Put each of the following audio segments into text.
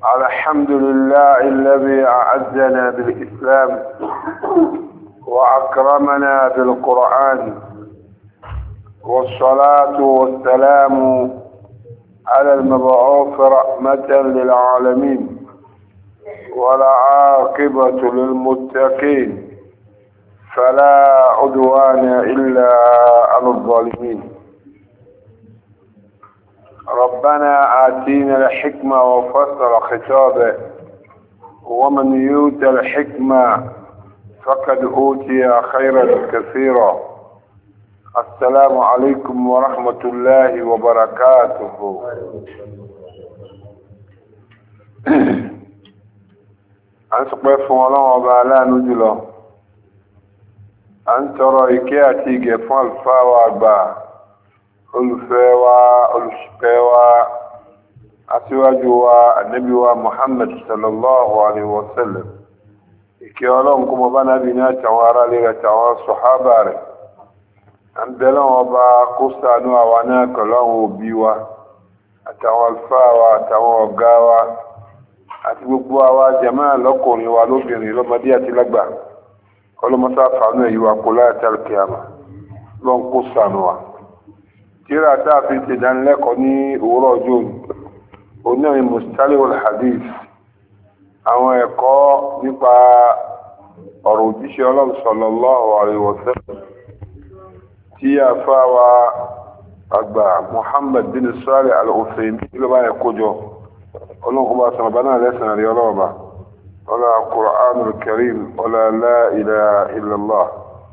الحمد لله الذي أعزنا بالإسلام وأكرمنا بالقرآن، والصلاة والسلام على المبعوث رحمة للعالمين والعاقبة للمتقين، فلا عدوان إلا على الظالمين. ربنا آتينا الحكمة وفصل خطابه، ومن يؤت الحكمة فقد أوتي خيرا كثيرا. السلام عليكم ورحمة الله وبركاته. أنت قفوا الله وبعلا نجله، أنت رأيكي جفان الفاوى olùfẹ́ wa olùṣìpẹ̀ wa aṣíwájú wa ànábì wa Muhammad sallallahu alaihi wasallam, ìkẹ́ Ọlọ́run kó mọ́ bá nábi ní àtàwọn ará lè àtàwọn sọ̀hábà rẹ̀. a ń bẹ̀rẹ̀ wọn bá kó ṣàánú àwa náà pẹ̀lú àwọn òbí wa àtàwọn àlùfáà wa àtàwọn ọ̀gá wa àti gbogbo àwa jàmáà lọ́kùnrin wa lóbìnrin lọ́mọdé àti lágbà. ọlọ́mọsá fàánú èyí wa kó láyàtàl kíyámà lọ́n kó ṣàánú wa. tíra tá a fi ti dánilẹ́kọ̀ọ́ ní òwúrọ̀ ọjọ́ oní mustalahul hadith, àwọn ẹ̀kọ́ nípa ọ̀rọ̀ òjíṣẹ́ Ọlọ́run sallallahu alaihi wasallam tí a fà wá àgbà Muhammad bin Salih al-Uthaymin ló bá ẹ̀kọ́ jọ. Ọlọ́run kó bá sọ̀rọ̀ bá náà lẹ́sàn rí ọlọ́ọ̀bá ọlá Qur'anul Karim ọlá la ilaha illallah.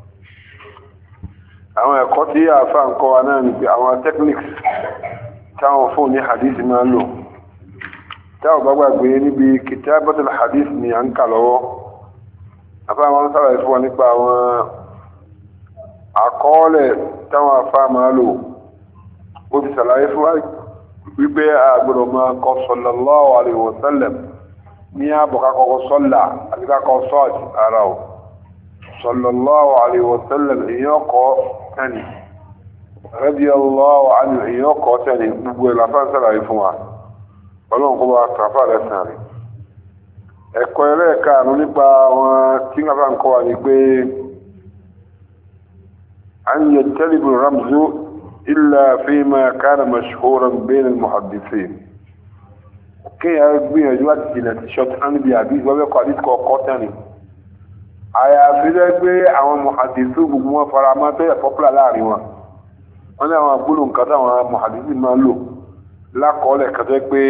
àwọn ẹ̀kọ́ tí a fà ń kọ́ wa náà ni pé àwọn techniques táwọn fún ní hadith máa lò, táwọn bá gbàgbé níbi kitabatul hadith ni à ń kà lọ́wọ́. afá wọn sára ìfún wa nípa àwọn àkọọ́lẹ̀ táwọn afá máa lò. ó ti sàlàyé fún wa wípé àgbọ̀dọ̀ máa kọ sallallahu alaihi wasallam ní àbọ̀ kakọ̀ sọ́là àti kakọ̀ sọ́ọ̀tì ara ò. sallallahu alaihi wasallam èèyàn kọ́ tani radiyallahu anhu èèyàn kọ́ tani. gbogbo ẹ̀ làfáà sàlàyé fún wa. ọlọ́run kó bá kàfà lẹ́sàn rí. ẹ̀kọ́ ẹlẹ́ẹ̀kaàrún nípa wọn tí wọ́n bá ń kọ́ wa ni pé an yattalibu ramzu illa fima kana mashhuran bayna al-muhaddithin. kéèyàn gbìyànjú láti jìnà ti short hand bí àbí ìgbọ́bẹ̀kọ́ àdìsíkọ̀ ọkọ̀ tani. àyàfi lẹ́ pé àwọn muhaddisu gbogbo wọn fara mọ́ tó yẹ pọ́pùlà láàrin wọn. wọ́n ní àwọn agbóhùn nǹkan táwọn muhaddisu máa lò lákọọ́lẹ̀ kàtẹ́ pé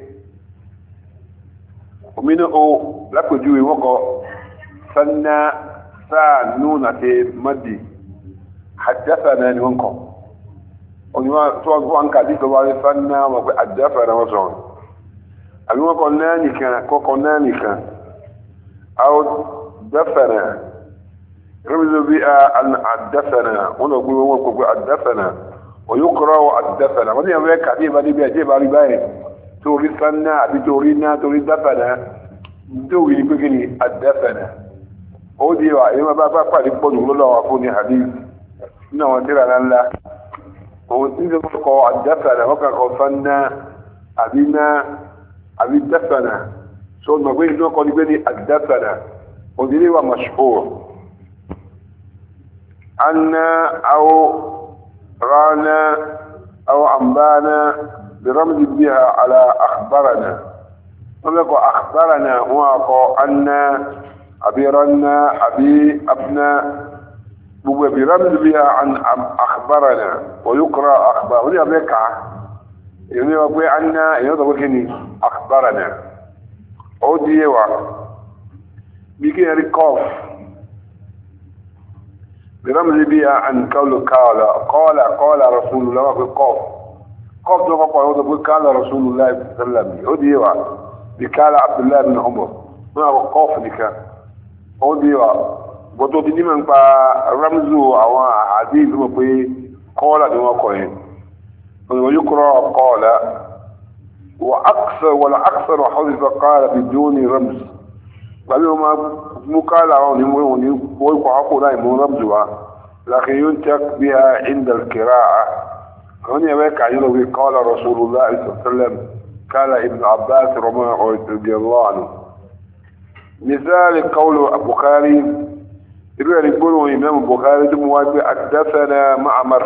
òmìnira o lápèjúwe wọ́n kọ sanna sáà nùnà àti madi haddathana ni wọ́n kọ. òníwọ̀n tó wọ́n kà dí tọ́wọ́ rí sanna wọ́n pé haddathana wọ́n sọ̀rọ̀. àbí wọ́n kọ náà nìkan kọ́kọ́ náà nìkan. àwọn دفنا رمز بها أن الدفنا ونقول وقف الدفنا ويقرأ الدفنا ما دي أمريكا عديبا دي بيجيب علي باي توري سنة بتورينا توري دفنا توري بكني الدفنا ودي وعيما بابا قال يقول الله وعفوني حديث إنه وانترى لله وانترى وقع الدفنا وقع سنة أبينا أبي الدفنا سوى ما قيل نوع قال يقول الدفنا ودليل مشهور عنا أو رانا أو أنبانا برمز بها على أخبرنا. ونقول أخبرنا هو أنا أبيرنا أبي أبنا برمز بها عن أخبرنا ويقرأ أخبار ودي أبيكع يعني أبوي عنا يضرب أخبرنا ودي بيجي ركوف برمز بها عن قول قال رسول الله في قاف ده فقط قال رسول الله صلى الله عليه وسلم وديوا بقال عبد الله بن عمر ما قاف ديك وديوا بده دي من با رمزو او حديث ما بي قال ده ما كوين ويقرا قال واكثر حذف قال بدون رمز. قالوا ما قال عون ويقعقوا لا رمزها لكن ينتق بها عند القراءة هنا يبقى يقول قال رسول الله صلى الله عليه وسلم قال ابن عباس رضي الله عنه مثال قول البخاري يقول إمام البخاري حدثنا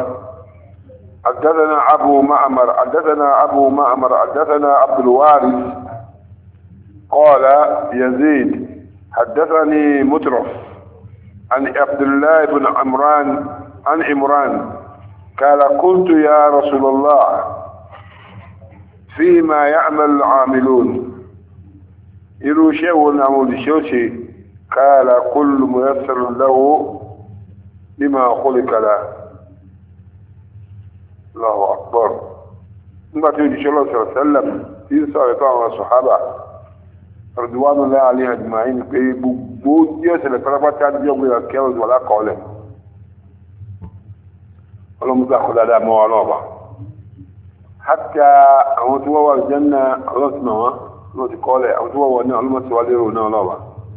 أبو معمر حدثنا عبد الوارث قال يزيد حدثني مترف عن عبد الله بن عمران قال قلت يا رسول الله فيما يعمل العاملون يروشي ونعمل شوشي قال كل ميسر له لما خلق له. الله أكبر. ما تيجي صلى الله عليه وسلم في صلاة الصحابة رضوان الله عليهم أجمعين في بود يسأل فرقات كان يوم يكيل ولا قوله ولا مدخل على موالوبة حتى أمتوا الجنة الله سماه الله تقوله أمتوا وانا الله سواليرنا الله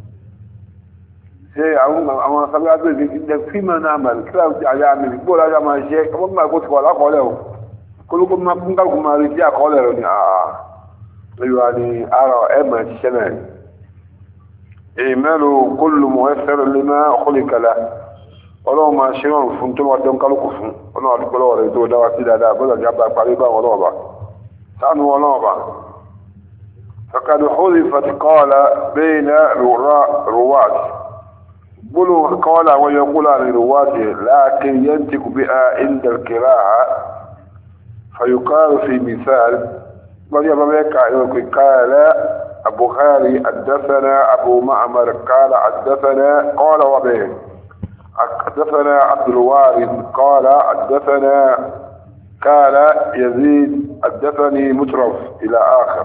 شيء أما خبر أدري فيما نعمل كلا يعمل يقول هذا ما شيء وما قلت ولا قوله كلكم ما كنتم ما رجع قوله يعني أرى أما الشمال اعملوا كل مؤثر لما خلق له ولو ما شئون فانتم ودون قالوا كفن ولو أدخلوا وريدوا دواتي لا بل جابا قريبا ولوبا سانوا ولوبا فقد حذفت قال بين رواة بلوا قال ويقول عن رواة لكن ينتق بها عند القراءة فيقال في مثال قال البخاري حدثنا أبو معمر قال قال وبه حدثنا عبد الوارث قال حدثنا قال يزيد حدثني مترف إلى آخر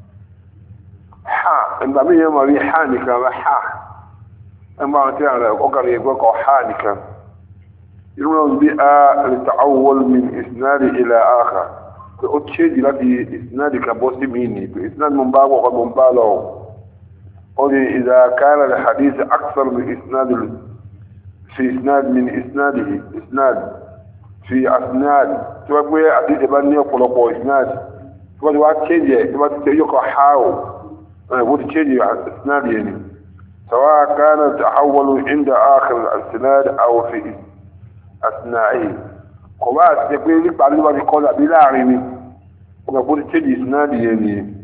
عندما يمر حانكا عندما كان أقر يقول حانكا يقولون بها للتعول من إسناد إلى آخر فأتشيد لدي إسنادك بوسميني بإسناد منباب وقد منباله قولي إذا كان الحديث أكثر من إسناد في إسناد من إسناده إسناد في أسناد تبقى حديث بني يقول إسناد تبقى تشيد يقول حاو وتشيد إسناد يعني سواء كان تحول عند آخر الإسناد أو في أثنائه قواس يقول لك بعد ما يقول بلا عيني ويقول تجي إسنادي يعني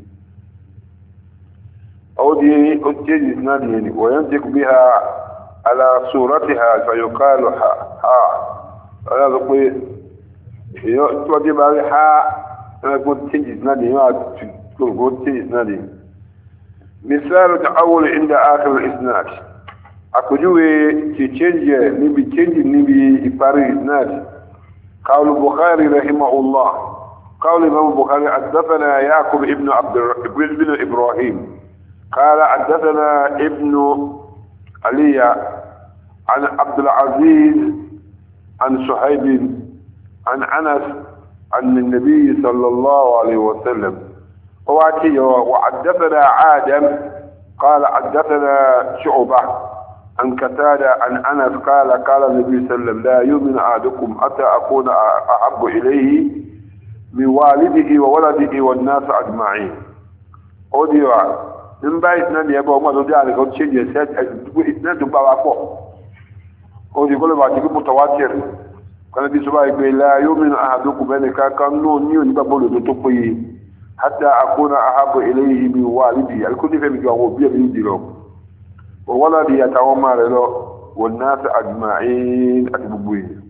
أو دي تجي إسنادي يعني وينطق بها على صورتها فيقال هذا يقول تودي بها يقول تجي إسنادي يقول تجي إسنادي مثال تعول عند آخر الإسناد أكجوه تشنج نبي إباري إسناد قال البخاري رحمه الله قال الإمام البخاري حدثنا يعقوب ابن إبراهيم قال حدثنا ابن علي عن عبد العزيز عن صهيب عن أنس عن النبي صلى الله عليه وسلم وحدثنا عادم قال حدثنا شعبة عن قتادة عن أنس قال النبي صلى الله عليه وسلم لا يؤمن أحدكم حتى أكون أحب إليه من والده وولده والناس أجمعين. أوديوا من بعد إثنان يبقى ما تودي على كل شيء يسات إثنان تبقى فوق. أودي كل ما تجيب متواتر كان بيسمع يقول لا يؤمن أحدكم بأنك كان نيون بقول تطبي حتى أكون أحب إليه من والده الكل في مجاوب بيدي له وولدي يتوامى له والناس أجمعين أتبقين.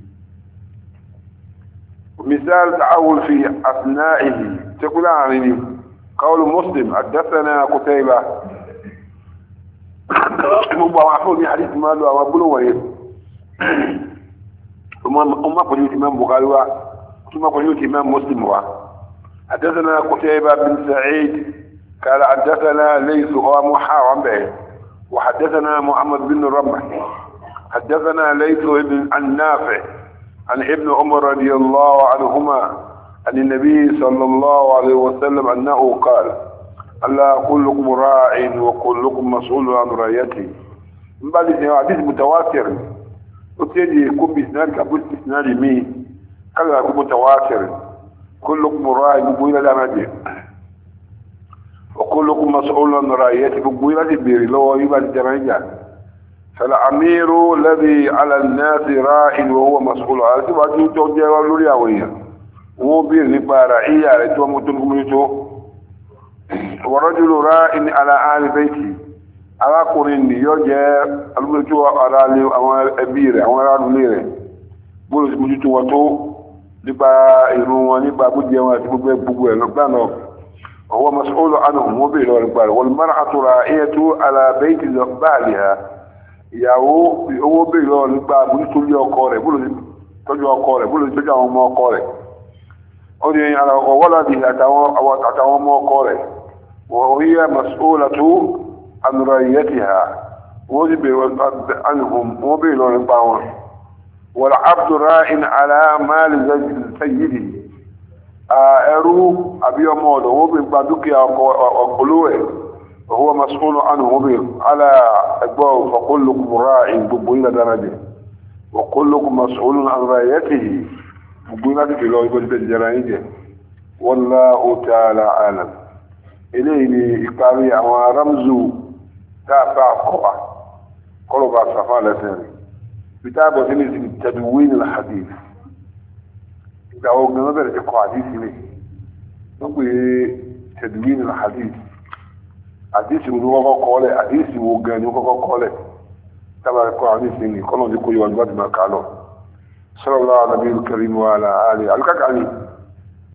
مثال تعول في أثنائه تقول عني قول مسلم حدثنا قتيبة محفوظ حديث ماله وابلوه أما قلت إمام بخاري ثم قلت إمام مسلم حدثنا قتيبة بن سعيد قال حدثنا ليس ومحاوم به وحدثنا محمد بن رمح حدثنا ليس عن نافع عن ابن عمر رضي الله عنهما عن النبي صلى الله عليه وسلم أنه قال ألا كلكم راع وكلكم مسؤول عن رعيته. من بعد حديث متواتر وتجي يكون بإسناد كابوس بإسناد مين قال يكون متواتر كلكم راع يقول لا مدي وكلكم مسؤول عن رعيته بقوله بيري لو يبقى الجماعه فالامير الذي على الناس راع وهو مسؤول على تبعته توجه لورياويه هو بير نبا رعيه على تو متنكميتو ورجل راع على اهل بيته arákùnrin ni yóò jẹ́ alúgbójú ara lé àwọn ẹbí rẹ̀ àwọn ará ilé rẹ̀ bóòlù sí mójútó wọn tó nípa ìrun wọn nípa bójẹ wọn àti gbogbo ẹ̀ lọ́gbà náà ọwọ́ mas'ulu anhu wọ́n bèèrè lọ nípa rẹ̀ wal mar'atu ra'iyatu ala bayti ba'liha ìyàwó owó bèèrè lọ nípa mójútó lé ọkọ rẹ̀ bóòlù sí tọ́jú ọkọ rẹ̀ bóòlù sí tọ́jú àwọn ọmọ ọkọ rẹ̀ ó ní ọwọ́lá àtàwọn ọmọ ọkọ rẹ̀ wọ́n hiya mas'ulatu عن رعيتها وجب عنهم وبين ونباون والعبد راع على مال سيده ارو ابي مود وبين بدك اقلوه وهو مسؤول عنه وبين على اقبال فكلكم راع بين درجه وكلكم مسؤول عن رعيته بين كيلو بالجرائد والله تعالى عالم إليه إقامي أو رمزو تابع قوة قلوبا صفالة ثاني بتابع ثاني تدوين الحديث إذا هو نظر إقوى حديث ليه نقول تدوين الحديث حديث ونوغا قولي حديث وغاني وغا قولي تابع إقوى حديث ليه قلوا ذي كل واجبات ما قالوا صلى الله على نبي الكريم وعلى آله على كاك عليه